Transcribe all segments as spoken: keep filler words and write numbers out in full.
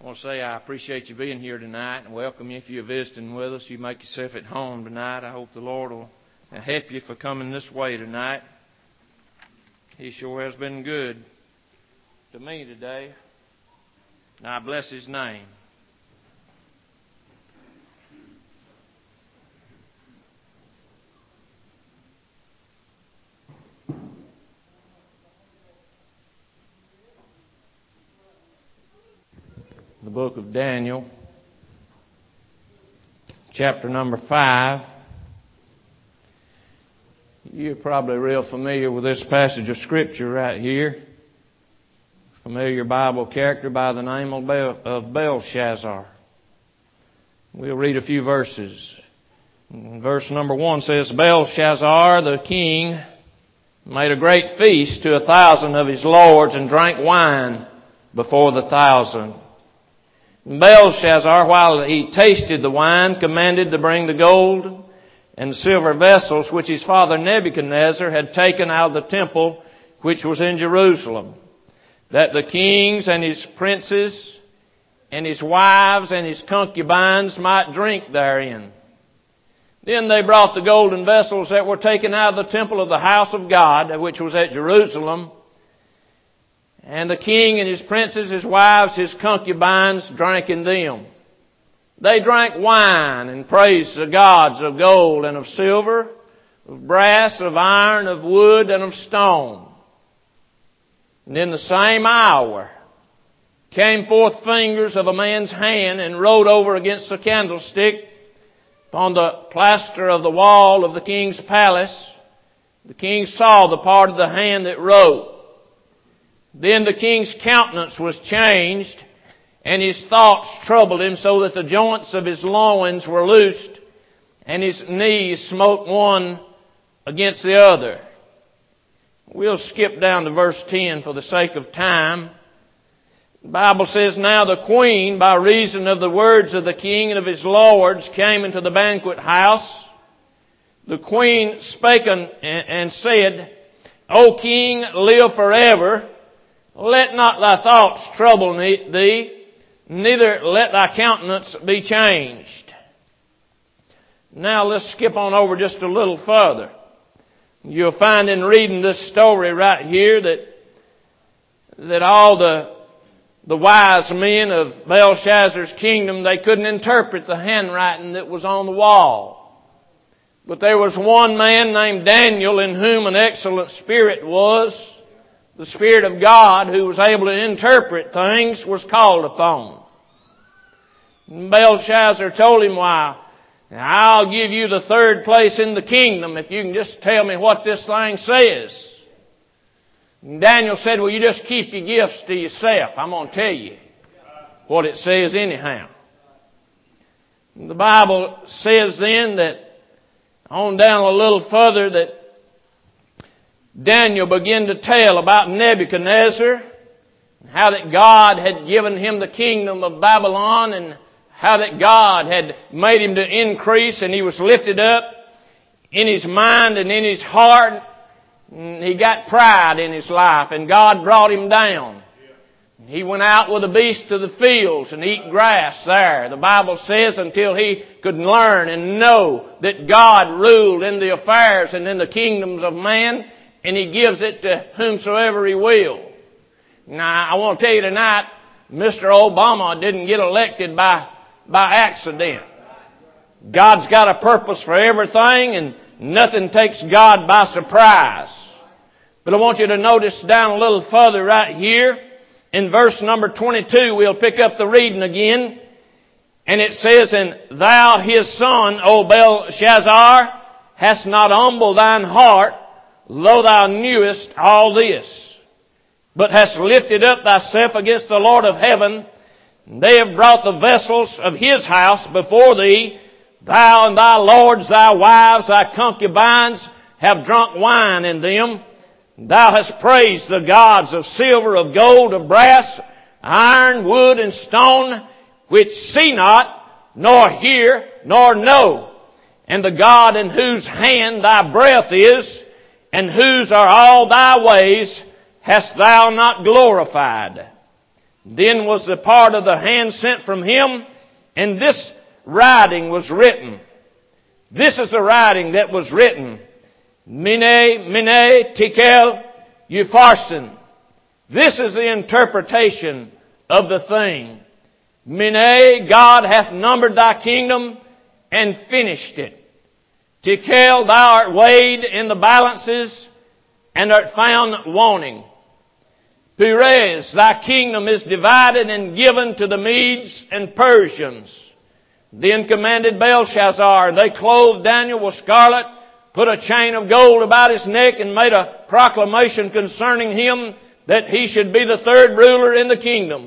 I want to say I appreciate you being here tonight and welcome you. If you're visiting with us, you make yourself at home tonight. I hope the Lord will help you for coming this way tonight. He sure has been good to me today. And I bless His name. The book of Daniel, chapter number five. You're probably real familiar with this passage of Scripture right here. Familiar Bible character by the name of, Bel- of Belshazzar. We'll read a few verses. Verse number one says, Belshazzar the king made a great feast to a thousand of his lords and drank wine before the thousand. Belshazzar, while he tasted the wine, commanded to bring the gold and the silver vessels which his father Nebuchadnezzar had taken out of the temple which was in Jerusalem, that the kings and his princes and his wives and his concubines might drink therein. Then they brought the golden vessels that were taken out of the temple of the house of God, which was at Jerusalem, and the king and his princes, his wives, his concubines drank in them. They drank wine and praised the gods of gold and of silver, of brass, of iron, of wood, and of stone. And in the same hour came forth fingers of a man's hand and wrote over against the candlestick upon the plaster of the wall of the king's palace. The king saw the part of the hand that wrote. Then the king's countenance was changed, and his thoughts troubled him, so that the joints of his loins were loosed, and his knees smote one against the other. We'll skip down to verse ten for the sake of time. The Bible says, Now the queen, by reason of the words of the king and of his lords, came into the banquet house. The queen spake and said, O king, live forever. Let not thy thoughts trouble thee, neither let thy countenance be changed. Now let's skip on over just a little further. You'll find in reading this story right here that that all the the wise men of Belshazzar's kingdom, they couldn't interpret the handwriting that was on the wall. But there was one man named Daniel in whom an excellent spirit was. The Spirit of God, who was able to interpret things, was called upon. Belshazzar told him, Why, I'll give you the third place in the kingdom if you can just tell me what this thing says. And Daniel said, Well, you just keep your gifts to yourself. I'm going to tell you what it says anyhow. And the Bible says then that, on down a little further, that Daniel began to tell about Nebuchadnezzar, how that God had given him the kingdom of Babylon, and how that God had made him to increase, and he was lifted up in his mind and in his heart. And he got pride in his life, and God brought him down. He went out with the beasts of the fields and eat grass there. The Bible says until he could learn and know that God ruled in the affairs and in the kingdoms of man, and He gives it to whomsoever He will. Now, I want to tell you tonight, Mister Obama didn't get elected by, by accident. God's got a purpose for everything, and nothing takes God by surprise. But I want you to notice down a little further right here, in verse number twenty-two, we'll pick up the reading again. And it says, And thou his son, O Belshazzar, hast not humbled thine heart, though thou knewest all this, but hast lifted up thyself against the Lord of heaven. They have brought the vessels of His house before thee. Thou and thy lords, thy wives, thy concubines have drunk wine in them. Thou hast praised the gods of silver, of gold, of brass, iron, wood, and stone, which see not, nor hear, nor know. And the God in whose hand thy breath is, and whose are all thy ways, hast thou not glorified. Then was the part of the hand sent from him, and this writing was written. This is the writing that was written. Mene, mene, tekel, upharsin. This is the interpretation of the thing. Mene, God hath numbered thy kingdom and finished it. Tekel, thou art weighed in the balances and art found wanting. Peres, thy kingdom is divided and given to the Medes and Persians. Then commanded Belshazzar, they clothed Daniel with scarlet, put a chain of gold about his neck, and made a proclamation concerning him that he should be the third ruler in the kingdom.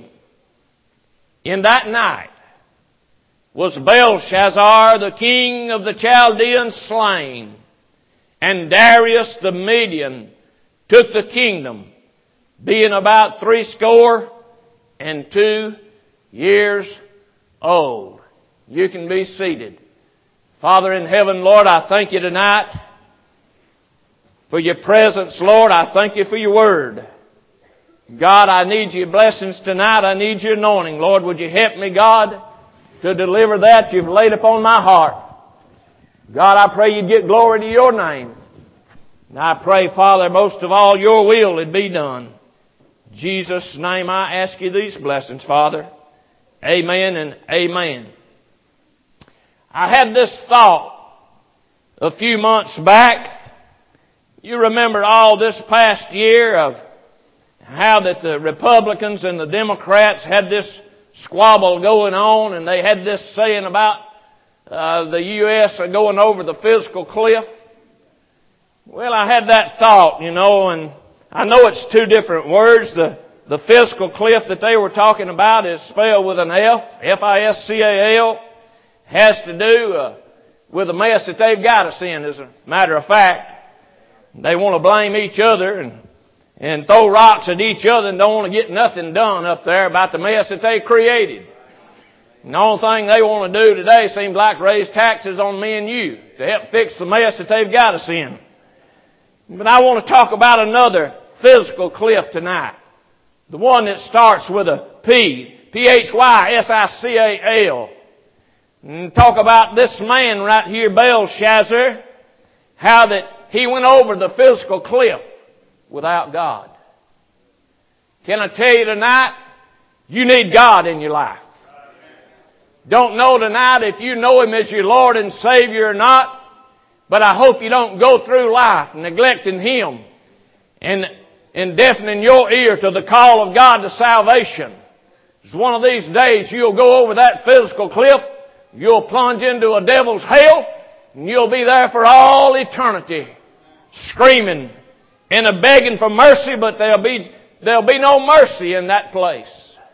In that night was Belshazzar, the king of the Chaldeans, slain, and Darius the Median took the kingdom, being about threescore and two years old. You can be seated. Father in heaven, Lord, I thank you tonight for your presence, Lord. I thank you for your word. God, I need your blessings tonight. I need your anointing. Lord, would you help me, God, to deliver that you've laid upon my heart. God, I pray you'd get glory to your name. And I pray, Father, most of all, your will would be done. In Jesus' name I ask you these blessings, Father. Amen and amen. I had this thought a few months back. You remember all this past year of how that the Republicans and the Democrats had this squabble going on, and they had this saying about uh, the U S going over the physical cliff. Well, I had that thought, you know, and I know it's two different words. The the physical cliff that they were talking about is spelled with an F, F I S C A L. Has to do uh, with the mess that they've got us in, as a matter of fact. They want to blame each other and and throw rocks at each other and don't want to get nothing done up there about the mess that they created. And the only thing they want to do today seems like raise taxes on me and you to help fix the mess that they've got us in. But I want to talk about another physical cliff tonight. The one that starts with a P, P H Y S I C A L. And talk about this man right here, Belshazzar, how that he went over the physical cliff without God. Can I tell you tonight, you need God in your life. Don't know tonight if you know Him as your Lord and Savior or not, but I hope you don't go through life neglecting Him and, and deafening your ear to the call of God to salvation. It's one of these days you'll go over that physical cliff, you'll plunge into a devil's hell, and you'll be there for all eternity, screaming and a begging for mercy, but there'll be, there'll be no mercy in that place.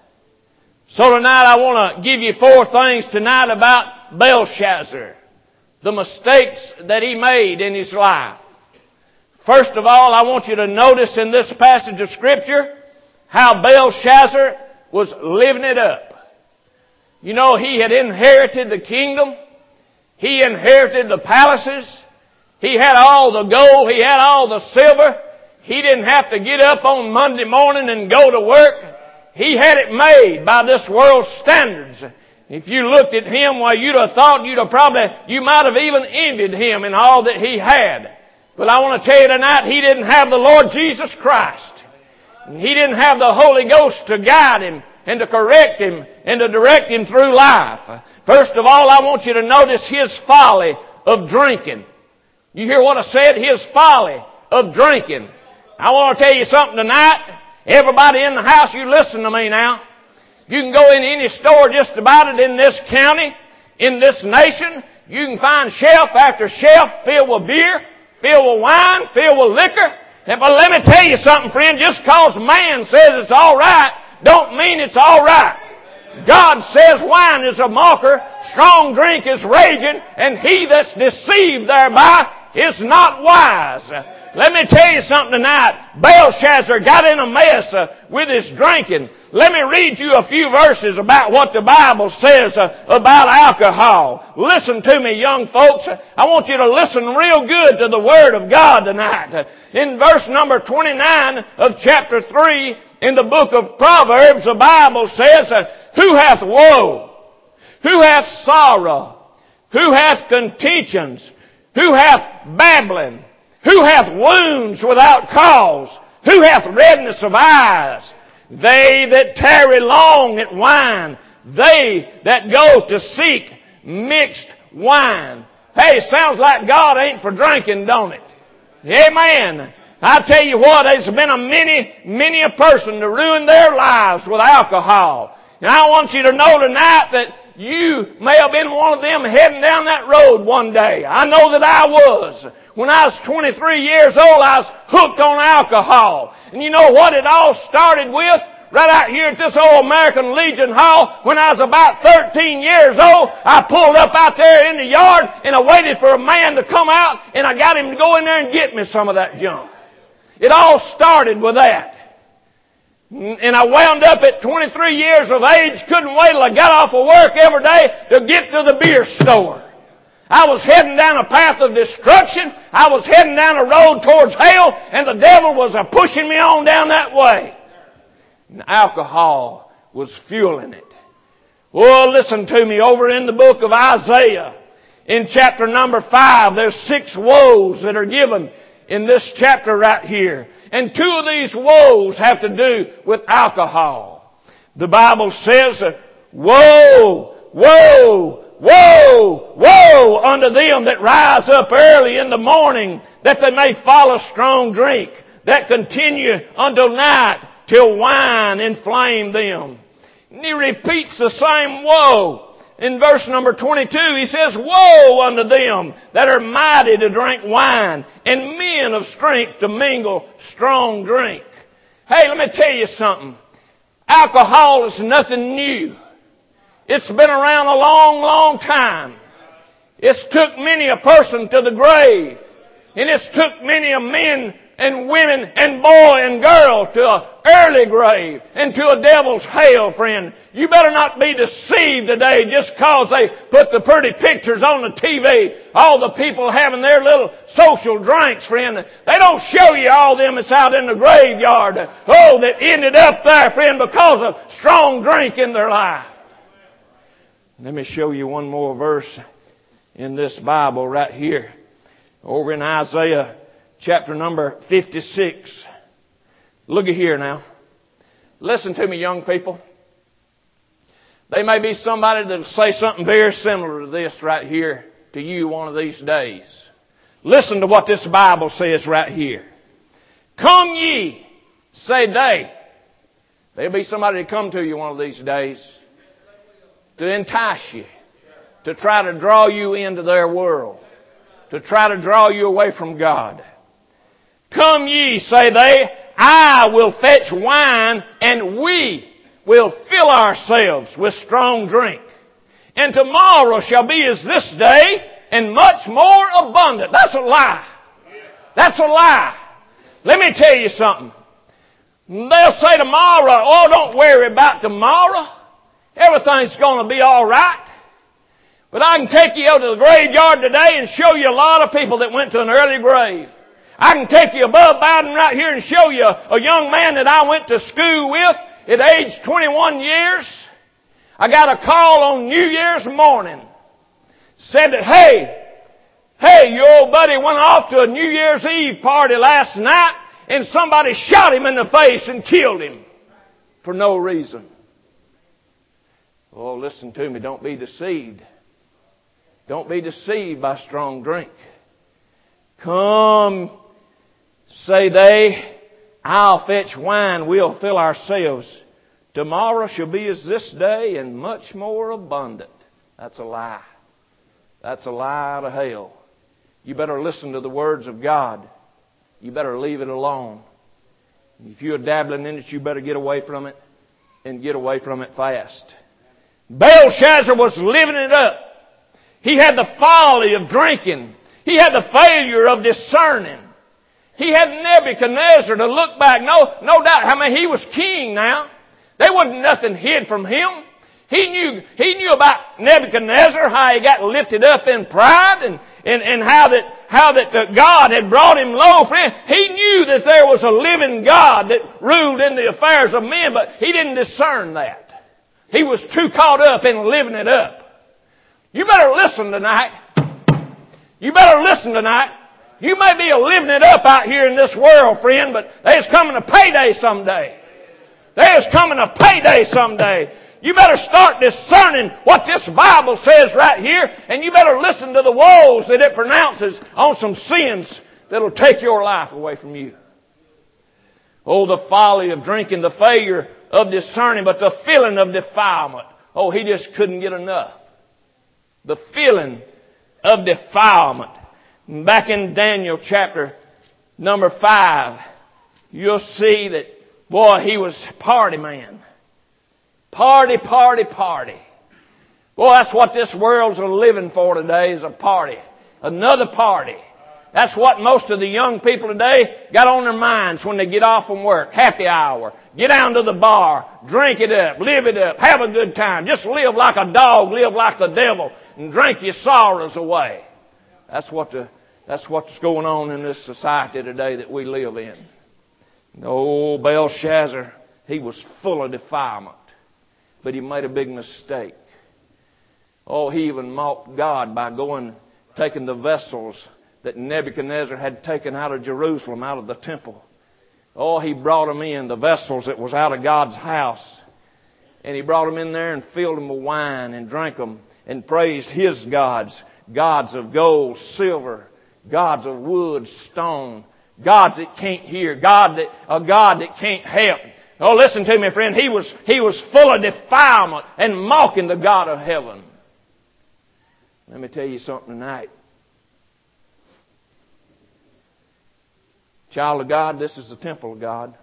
So tonight I want to give you four things tonight about Belshazzar, the mistakes that he made in his life. First of all, I want you to notice in this passage of Scripture how Belshazzar was living it up. You know, he had inherited the kingdom. He inherited the palaces. He had all the gold. He had all the silver. He didn't have to get up on Monday morning and go to work. He had it made by this world's standards. If you looked at him, well, you'd have thought you'd have probably, you might have even envied him in all that he had. But I want to tell you tonight, he didn't have the Lord Jesus Christ. He didn't have the Holy Ghost to guide him and to correct him and to direct him through life. First of all, I want you to notice his folly of drinking. You hear what I said? His folly of drinking. I want to tell you something tonight. Everybody in the house, you listen to me now. You can go in any store just about it in this county, in this nation. You can find shelf after shelf filled with beer, filled with wine, filled with liquor. But let me tell you something, friend. Just because man says it's all right, don't mean it's all right. God says wine is a mocker, strong drink is raging, and he that's deceived thereby is not wise. Let me tell you something tonight. Belshazzar got in a mess uh, with his drinking. Let me read you a few verses about what the Bible says uh, about alcohol. Listen to me, young folks. I want you to listen real good to the Word of God tonight. In verse number twenty-nine of chapter three, In the book of Proverbs, the Bible says, uh, who hath woe? Who hath sorrow? Who hath contentions? Who hath babbling? Who hath wounds without cause? Who hath redness of eyes? They that tarry long at wine. They that go to seek mixed wine. Hey, sounds like God ain't for drinking, don't it? Amen. I tell you what, there's been a many, many a person to ruin their lives with alcohol. And I want you to know tonight that you may have been one of them heading down that road one day. I know that I was. When I was twenty-three years old, I was hooked on alcohol. And you know what it all started with? Right out here at this old American Legion Hall, when I was about thirteen years old, I pulled up out there in the yard and I waited for a man to come out and I got him to go in there and get me some of that junk. It all started with that. And I wound up at twenty-three years of age, couldn't wait till I got off of work every day to get to the beer store. I was heading down a path of destruction. I was heading down a road towards hell, and the devil was pushing me on down that way. And alcohol was fueling it. Well, listen to me. Over in the book of Isaiah, in chapter number five, there's six woes that are given in this chapter right here. And two of these woes have to do with alcohol. The Bible says, woe, woe, woe, woe unto them that rise up early in the morning, that they may follow strong drink, that continue until night, till wine inflame them. And he repeats the same woe. In verse number twenty-two, he says, woe unto them that are mighty to drink wine, and men of strength to mingle strong drink. Hey, let me tell you something. Alcohol is nothing new. It's been around a long, long time. It's took many a person to the grave. And it's took many a men and women and boy and girl to an early grave and to a devil's hell, friend. You better not be deceived today just because they put the pretty pictures on the T V. All the people having their little social drinks, friend. They don't show you all them that's out in the graveyard. Oh, that ended up there, friend, because of strong drink in their life. Let me show you one more verse in this Bible right here. Over in Isaiah chapter number fifty-six. Look at here now. Listen to me, young people. There may be somebody that will say something very similar to this right here to you one of these days. Listen to what this Bible says right here. Come ye, say they. There'll be somebody to come to you one of these days to entice you, to try to draw you into their world, to try to draw you away from God. Come ye, say they, I will fetch wine, and we will fill ourselves with strong drink. And tomorrow shall be as this day, and much more abundant. That's a lie. That's a lie. Let me tell you something. They'll say tomorrow, oh, don't worry about tomorrow. Everything's going to be all right. But I can take you out to the graveyard today and show you a lot of people that went to an early grave. I can take you above Bowden right here and show you a young man that I went to school with at age twenty-one years. I got a call on New Year's morning. Said that, hey, hey, your old buddy went off to a New Year's Eve party last night and somebody shot him in the face and killed him for no reason. Oh, listen to me. Don't be deceived. Don't be deceived by strong drink. Come, say they, I'll fetch wine, we'll fill ourselves. Tomorrow shall be as this day and much more abundant. That's a lie. That's a lie out of hell. You better listen to the words of God. You better leave it alone. If you're dabbling in it, you better get away from it and get away from it fast. Belshazzar was living it up. He had the folly of drinking. He had the failure of discerning. He had Nebuchadnezzar to look back. No, no doubt. I mean, he was king now. There wasn't nothing hid from him. He knew, he knew about Nebuchadnezzar, how he got lifted up in pride and, and, and how that, how that the God had brought him low, friend. He knew that there was a living God that ruled in the affairs of men, but he didn't discern that. He was too caught up in living it up. You better listen tonight. You better listen tonight. You may be living it up out here in this world, friend, but there's coming a payday someday. There's coming a payday someday. You better start discerning what this Bible says right here, and you better listen to the woes that it pronounces on some sins that'll take your life away from you. Oh, the folly of drinking, the failure of discerning, but the feeling of defilement. Oh, he just couldn't get enough. The feeling of defilement. Back in Daniel chapter number five, you'll see that, boy, he was a party man. Party, party, party. Boy, that's what this world's living for today, is a party. Another party. That's what most of the young people today got on their minds when they get off from work. Happy hour. Get down to the bar. Drink it up. Live it up. Have a good time. Just live like a dog. Live like the devil. And drink your sorrows away. That's what the, that's what's going on in this society today that we live in. Oh, Belshazzar, he was full of defilement. But he made a big mistake. Oh, he even mocked God by going, taking the vessels that Nebuchadnezzar had taken out of Jerusalem, out of the temple. Oh, he brought them in, the vessels that was out of God's house. And he brought them in there and filled them with wine and drank them and praised his gods. Gods of gold, silver, gods of wood, stone, gods that can't hear, God that, a God that can't help. Oh, listen to me, friend. He was, he was full of defilement and mocking the God of heaven. Let me tell you something tonight. Child of God, this is the temple of God.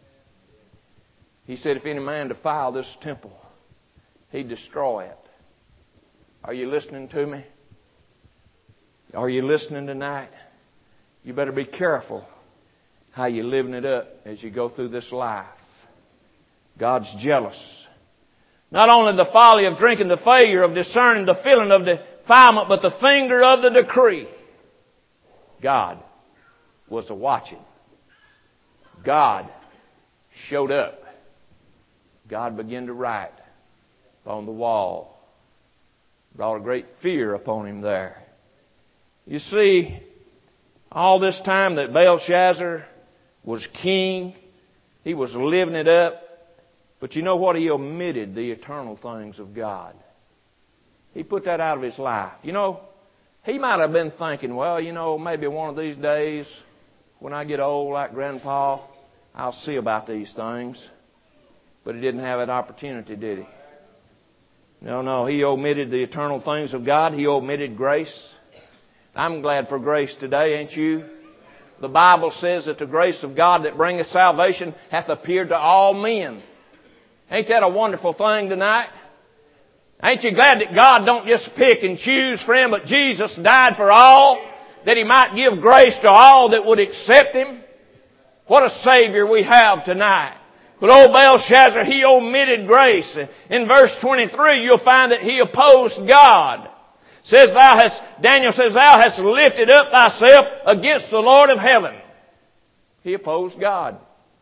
He said, if any man defile this temple, he'd destroy it. Are you listening to me? Are you listening tonight? You better be careful how you're living it up as you go through this life. God's jealous. Not only the folly of drinking, the failure of discerning, the feeling of defilement, but the finger of the decree. God was a-watching. God showed up. God began to write on the wall. Brought a great fear upon him there. You see, all this time that Belshazzar was king, he was living it up. But you know what? He omitted the eternal things of God. He put that out of his life. You know, he might have been thinking, well, you know, maybe one of these days when I get old like Grandpa, I'll see about these things. But he didn't have that opportunity, did he? No, no. He omitted the eternal things of God. He omitted grace. I'm glad for grace today, ain't you? The Bible says that the grace of God that bringeth salvation hath appeared to all men. Ain't that a wonderful thing tonight? Ain't you glad that God don't just pick and choose, friend, but Jesus died for all, that He might give grace to all that would accept Him? What a Savior we have tonight. But old Belshazzar, he omitted grace. In verse twenty-three, you'll find that he opposed God. Says thou hast, Daniel says, thou hast lifted up thyself against the Lord of heaven. He opposed God.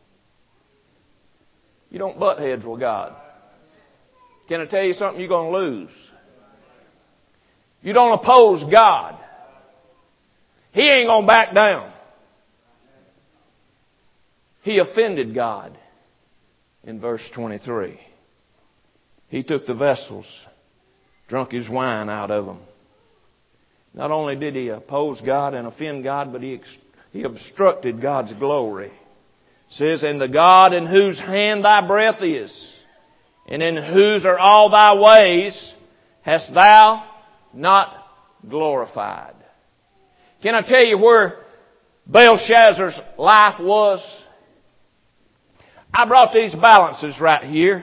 You don't butt heads with God. Can I tell you something you're going to lose? You don't oppose God. He ain't going to back down. He offended God in verse twenty-three. He took the vessels, drunk his wine out of them. Not only did he oppose God and offend God, but he, he obstructed God's glory. It says, and the God in whose hand thy breath is, and in whose are all thy ways, hast thou not glorified. Can I tell you where Belshazzar's life was? I brought these balances right here.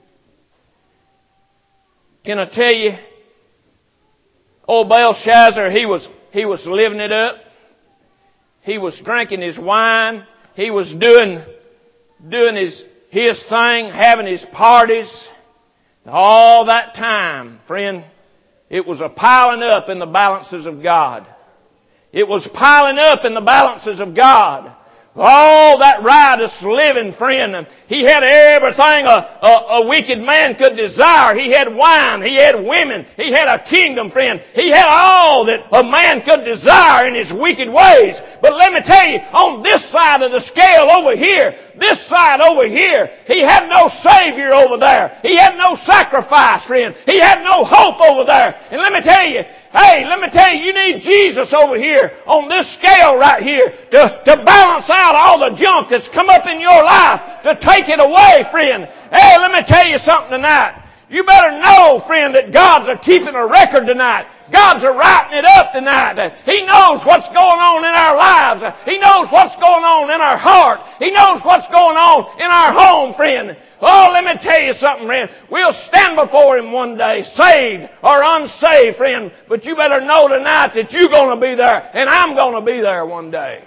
Can I tell you, old Belshazzar, he was, he was living it up. He was drinking his wine. He was doing, doing his, his thing, having his parties. All that time, friend, it was a piling up in the balances of God. It was piling up in the balances of God. Oh, that riotous living, friend. He had everything a, a, a wicked man could desire. He had wine. He had women. He had a kingdom, friend. He had all that a man could desire in his wicked ways. But let me tell you, on this side of the scale over here, this side over here, he had no Savior over there. He had no sacrifice, friend. He had no hope over there. And let me tell you, hey, let me tell you, you need Jesus over here on this scale right here to, to balance out all the junk that's come up in your life, to take it away, friend. Hey, let me tell you something tonight. You better know, friend, that God's a keeping a record tonight. God's a writing it up tonight. He knows what's going on in our lives. He knows what's going on in our heart. He knows what's going on in our home, friend. Oh, let me tell you something, friend. We'll stand before Him one day, saved or unsaved, friend. But you better know tonight that you're going to be there, and I'm going to be there one day.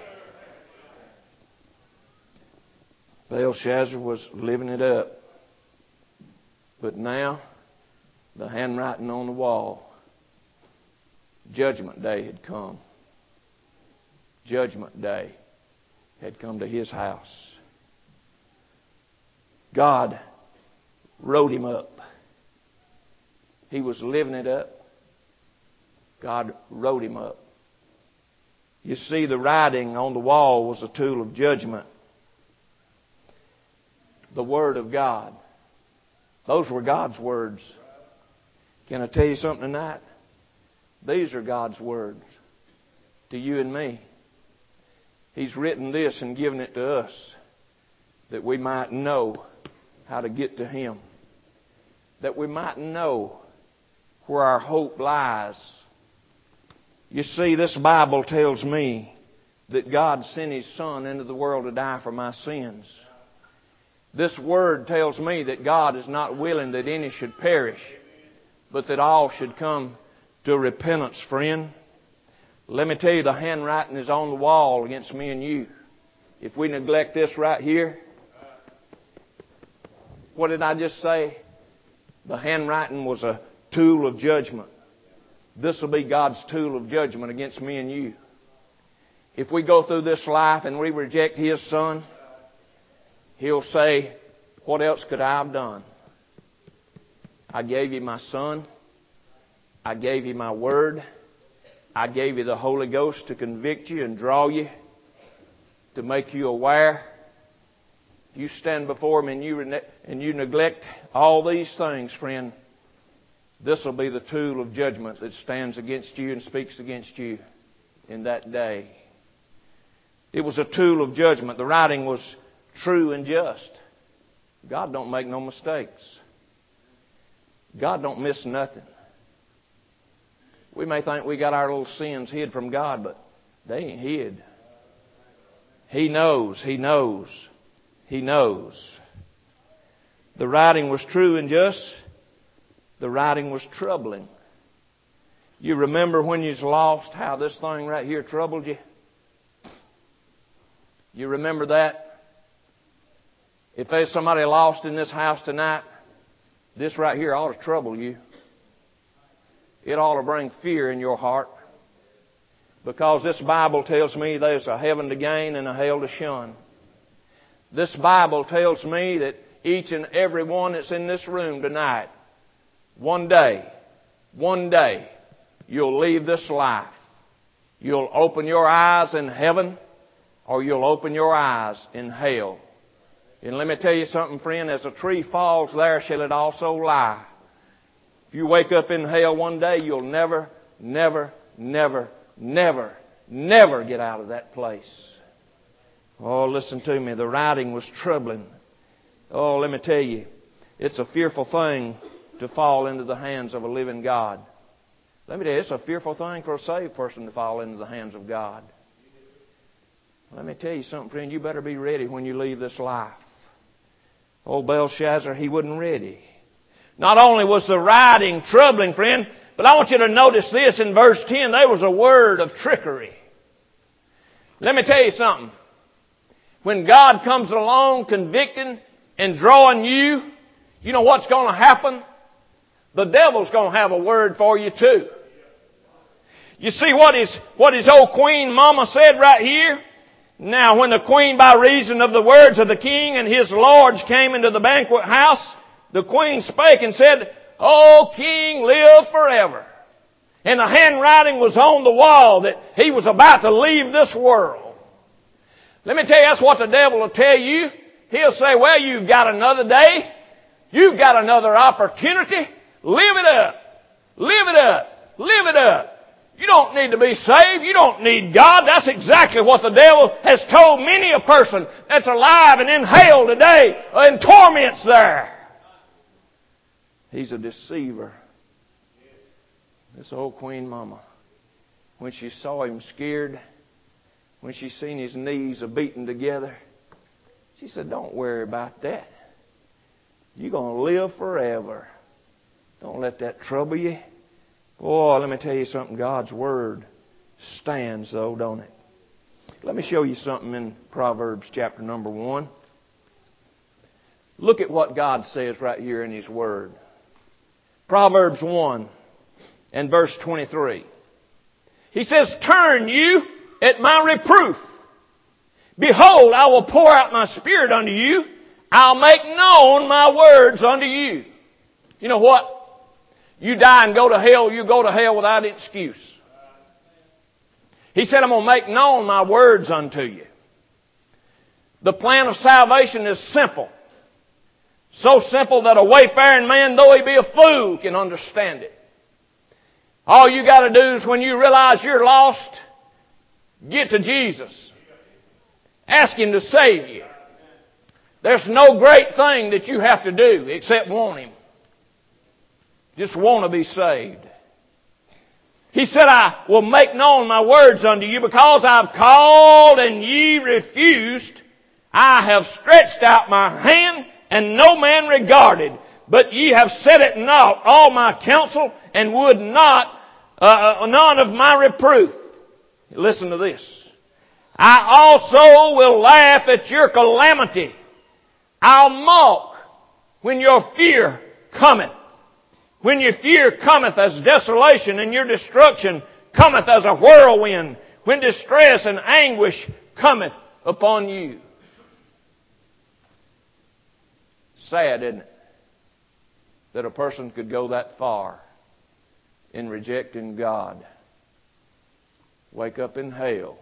Belshazzar was living it up. But now, the handwriting on the wall, Judgment Day had come. Judgment Day had come to his house. God wrote him up. He was living it up. God wrote him up. You see, the writing on the wall was a tool of judgment. The Word of God. Those were God's words. Can I tell you something tonight? These are God's words to you and me. He's written this and given it to us that we might know how to get to Him. That we might know where our hope lies. You see, this Bible tells me that God sent His Son into the world to die for my sins. This Word tells me that God is not willing that any should perish, but that all should come to repentance, friend. Let me tell you, the handwriting is on the wall against me and you. If we neglect this right here, what did I just say? The handwriting was a tool of judgment. This will be God's tool of judgment against me and you. If we go through this life and we reject His Son, He'll say, what else could I have done? I gave you my Son. I gave you my Word. I gave you the Holy Ghost to convict you and draw you, to make you aware. If you stand before Him and you, rene- and you neglect all these things, friend, this will be the tool of judgment that stands against you and speaks against you in that day. It was a tool of judgment. The writing was true and just. God don't make no mistakes. God don't miss nothing. We may think we got our little sins hid from God, but they ain't hid. He knows. He knows. He knows. The writing was true and just. The writing was troubling. You remember when you was lost, how this thing right here troubled you? You remember that? If there's somebody lost in this house tonight, this right here ought to trouble you. It ought to bring fear in your heart. Because this Bible tells me there's a heaven to gain and a hell to shun. This Bible tells me that each and every one that's in this room tonight, one day, one day, you'll leave this life. You'll open your eyes in heaven, or you'll open your eyes in hell. And let me tell you something, friend. As a tree falls, there shall it also lie. If you wake up in hell one day, you'll never, never, never, never, never get out of that place. Oh, listen to me. The writing was troubling. Oh, let me tell you, it's a fearful thing to fall into the hands of a living God. Let me tell you, it's a fearful thing for a saved person to fall into the hands of God. Let me tell you something, friend. You better be ready when you leave this life. Old Belshazzar, he wasn't ready. Not only was the writing troubling, friend, but I want you to notice this in verse ten. There was a word of trickery. Let me tell you something. When God comes along convicting and drawing you, you know what's going to happen? The devil's going to have a word for you too. You see what his, what his old queen mama said right here? Now when the queen, by reason of the words of the king and his lords, came into the banquet house, the queen spake and said, O king, live forever. And the handwriting was on the wall that he was about to leave this world. Let me tell you, that's what the devil will tell you. He'll say, well, you've got another day. You've got another opportunity. Live it up. Live it up. Live it up. You don't need to be saved. You don't need God. That's exactly what the devil has told many a person that's alive and in hell today, in torments there. He's a deceiver. This old Queen Mama, when she saw him scared, when she seen his knees a-beating together, she said, don't worry about that. You're going to live forever. Don't let that trouble you. Boy, let me tell you something. God's Word stands, though, don't it? Let me show you something in Proverbs chapter number one. Look at what God says right here in His Word. Proverbs one and verse twenty-three. He says, turn you at my reproof. Behold, I will pour out my Spirit unto you. I'll make known my words unto you. You know what? You die and go to hell, you go to hell without excuse. He said, I'm going to make known my words unto you. The plan of salvation is simple. So simple that a wayfaring man, though he be a fool, can understand it. All you got to do is when you realize you're lost, get to Jesus. Ask Him to save you. There's no great thing that you have to do except want Him. Just want to be saved. He said, I will make known my words unto you because I've called and ye refused. I have stretched out my hand and no man regarded. But ye have set at naught all my counsel and would not, uh, none of my reproof. Listen to this. I also will laugh at your calamity. I'll mock when your fear cometh. When your fear cometh as desolation and your destruction cometh as a whirlwind. When distress and anguish cometh upon you. Sad, isn't it? That a person could go that far in rejecting God. Wake up in hell.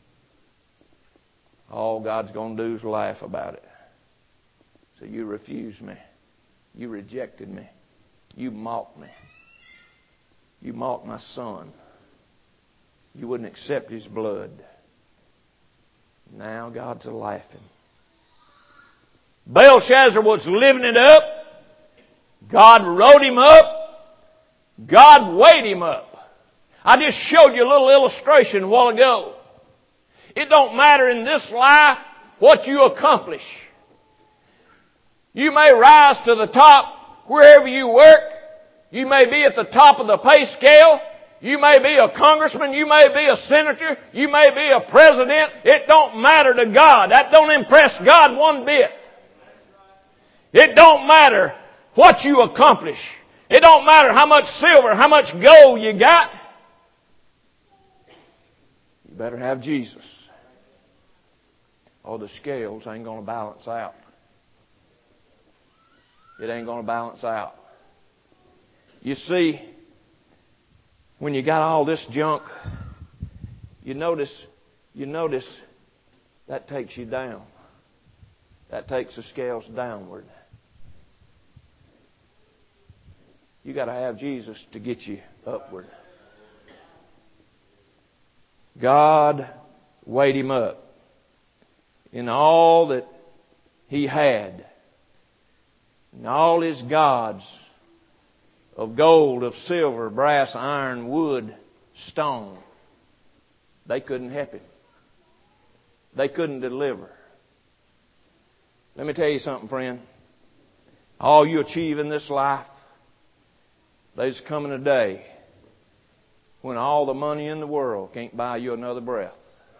All God's going to do is laugh about it. So you refused me. You rejected me. You mocked me. You mocked my son. You wouldn't accept his blood. Now God's a-laughing. Belshazzar was living it up. God wrote him up. God weighed him up. I just showed you a little illustration a while ago. It don't matter in this life what you accomplish. You may rise to the top wherever you work. You may be at the top of the pay scale. You may be a congressman. You may be a senator. You may be a president. It don't matter to God. That don't impress God one bit. It don't matter what you accomplish. It don't matter how much silver, how much gold you got. You better have Jesus. Or the scales ain't going to balance out. It ain't going to balance out. You see, when you got all this junk, you notice, you notice that takes you down. That takes the scales downward. You got to have Jesus to get you upward. God weighed him up in all that he had. And all his gods of gold, of silver, brass, iron, wood, stone, they couldn't help him. They couldn't deliver. Let me tell you something, friend. All you achieve in this life, there's coming a day when all the money in the world can't buy you another breath.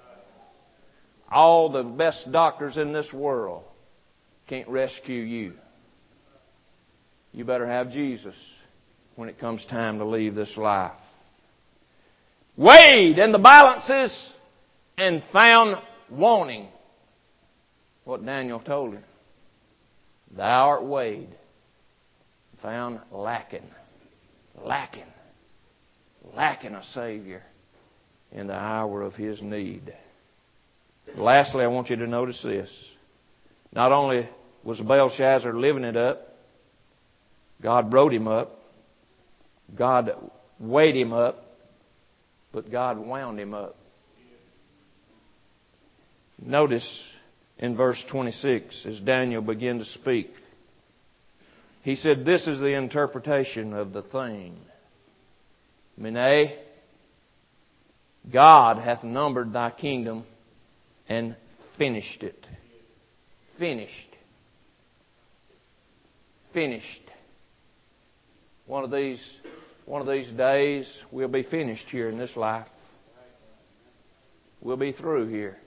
All the best doctors in this world can't rescue you. You better have Jesus when it comes time to leave this life. weighed in the balances, and found wanting. What Daniel told him. Thou art weighed, found lacking, lacking, lacking a Savior in the hour of his need. Lastly, I want you to notice this. Not only was Belshazzar living it up, God brought him up, God weighed him up, but God wound him up. Notice in verse twenty-six, as Daniel began to speak, he said, this is the interpretation of the thing. Mene, God hath numbered thy kingdom and finished it. Finished. Finished. One of these, one of these days, we'll be finished here in this life. We'll be through here.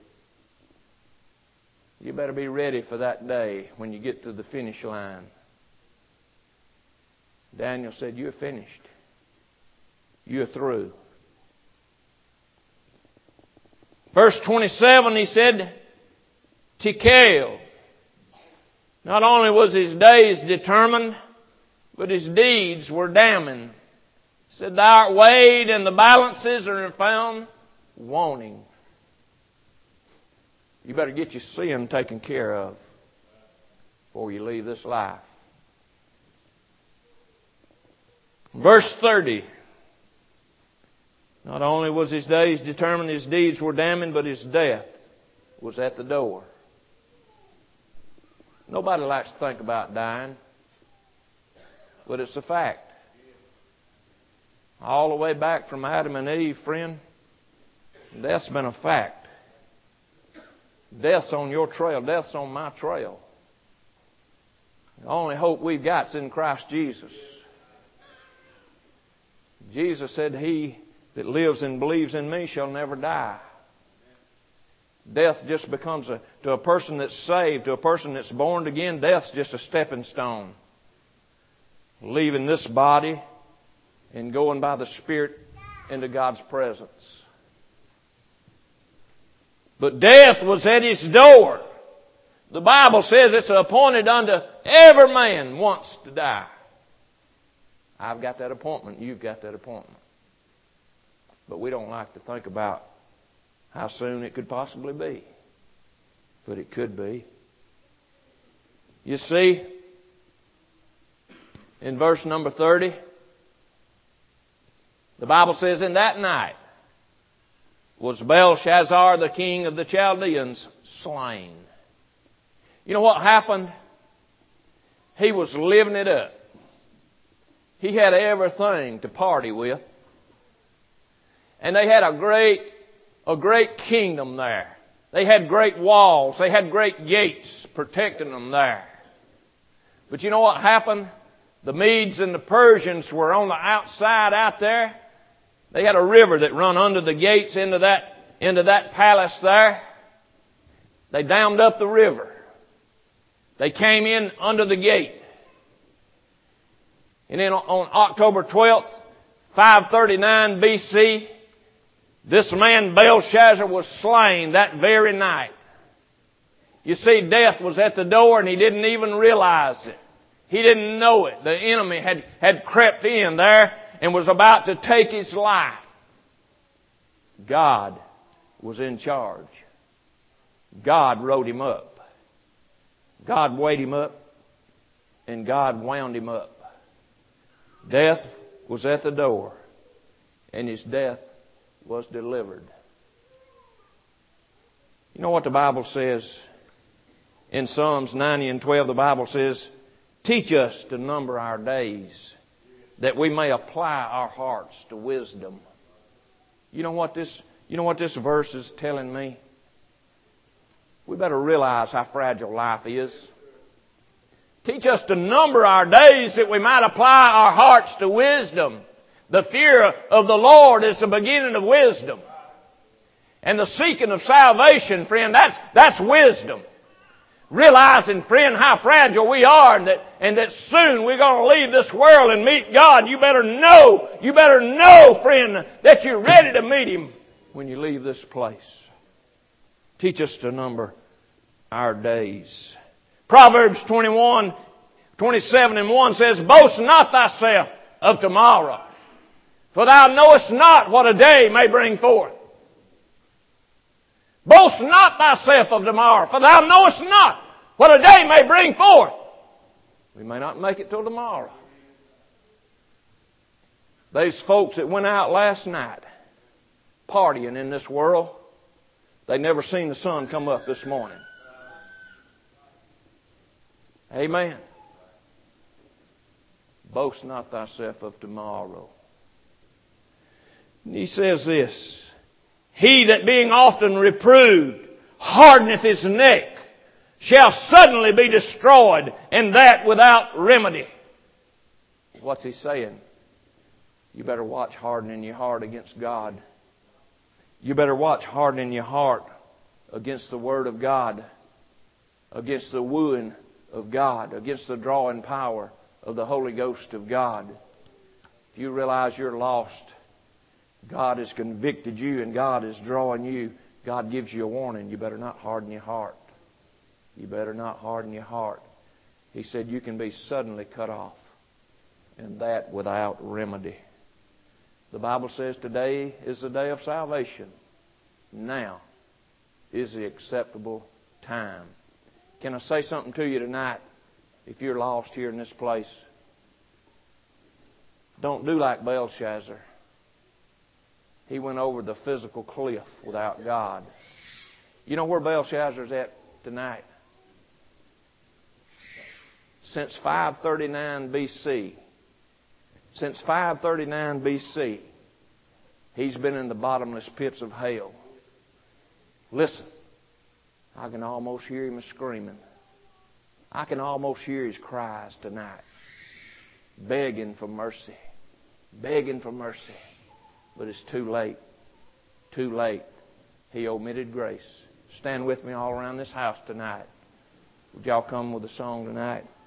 You better be ready for that day when you get to the finish line. Daniel said, you're finished. You're through. Verse twenty-seven, he said, Tekel. Not only was his days determined, but his deeds were damning. He said, thou art weighed and the balances are found wanting. You better get your sin taken care of before you leave this life. Verse thirty. Not only was his days determined, his deeds were damning, but his death was at the door. Nobody likes to think about dying, but it's a fact. All the way back from Adam and Eve, friend, death's been a fact. Death's on your trail. Death's on my trail. The only hope we've got is in Christ Jesus. Jesus said, he that lives and believes in me shall never die. Death just becomes a, to a person that's saved, to a person that's born again, death's just a stepping stone. Leaving this body and going by the Spirit into God's presence. But death was at his door. The Bible says it's appointed unto every man once to die. I've got that appointment. You've got that appointment. But we don't like to think about how soon it could possibly be. But it could be. You see, in verse number thirty, the Bible says, in that night was Belshazzar, the king of the Chaldeans, slain. You know what happened? He was living it up. He had everything to party with. And they had a great, a great kingdom there. They had great walls. They had great gates protecting them there. But you know what happened? The Medes and the Persians were on the outside out there. They had a river that run under the gates into that, into that palace there. They dammed up the river. They came in under the gate. And then on October twelfth, five thirty-nine B C, this man Belshazzar was slain that very night. You see, death was at the door and he didn't even realize it. He didn't know it. The enemy had, had crept in there and was about to take his life. God was in charge. God wrote him up. God weighed him up. And God wound him up. Death was at the door. And his death was delivered. You know what the Bible says? In Psalms ninety and twelve, the Bible says, teach us to number our days, that we may apply our hearts to wisdom. You know what this, you know what this verse is telling me? We better realize how fragile life is. Teach us to number our days that we might apply our hearts to wisdom. The fear of the Lord is the beginning of wisdom. And the seeking of salvation, friend, that's, that's wisdom. realizing, friend, how fragile we are and that, and that soon we're going to leave this world and meet God, you better know, you better know, friend, that you're ready to meet Him when you leave this place. Teach us to number our days. Proverbs twenty-one, twenty-seven and one says, Boast not thyself of tomorrow, for thou knowest not what a day may bring forth. Boast not thyself of tomorrow, for thou knowest not what a day may bring forth. We may not make it till tomorrow. Those folks that went out last night partying in this world, they never seen the sun come up this morning. Amen. Boast not thyself of tomorrow. And he says this, He that being often reproved hardeneth his neck shall suddenly be destroyed, and that without remedy. What's he saying? You better watch hardening your heart against God. You better watch hardening your heart against the Word of God, against the wooing of God, against the drawing power of the Holy Ghost of God. If you realize you're lost, God has convicted you and God is drawing you, God gives you a warning. You better not harden your heart. You better not harden your heart. He said you can be suddenly cut off, and that without remedy. The Bible says today is the day of salvation. Now is the acceptable time. Can I say something to you tonight? If you're lost here in this place, don't do like Belshazzar. He went over the physical cliff without God. You know where Belshazzar's at tonight? Since five thirty-nine B C, since five thirty-nine B C, he's been in the bottomless pits of hell. Listen, I can almost hear him screaming. I can almost hear his cries tonight, begging for mercy, begging for mercy. But it's too late. Too late. He omitted grace. Stand with me all around this house tonight. Would y'all come with a song tonight?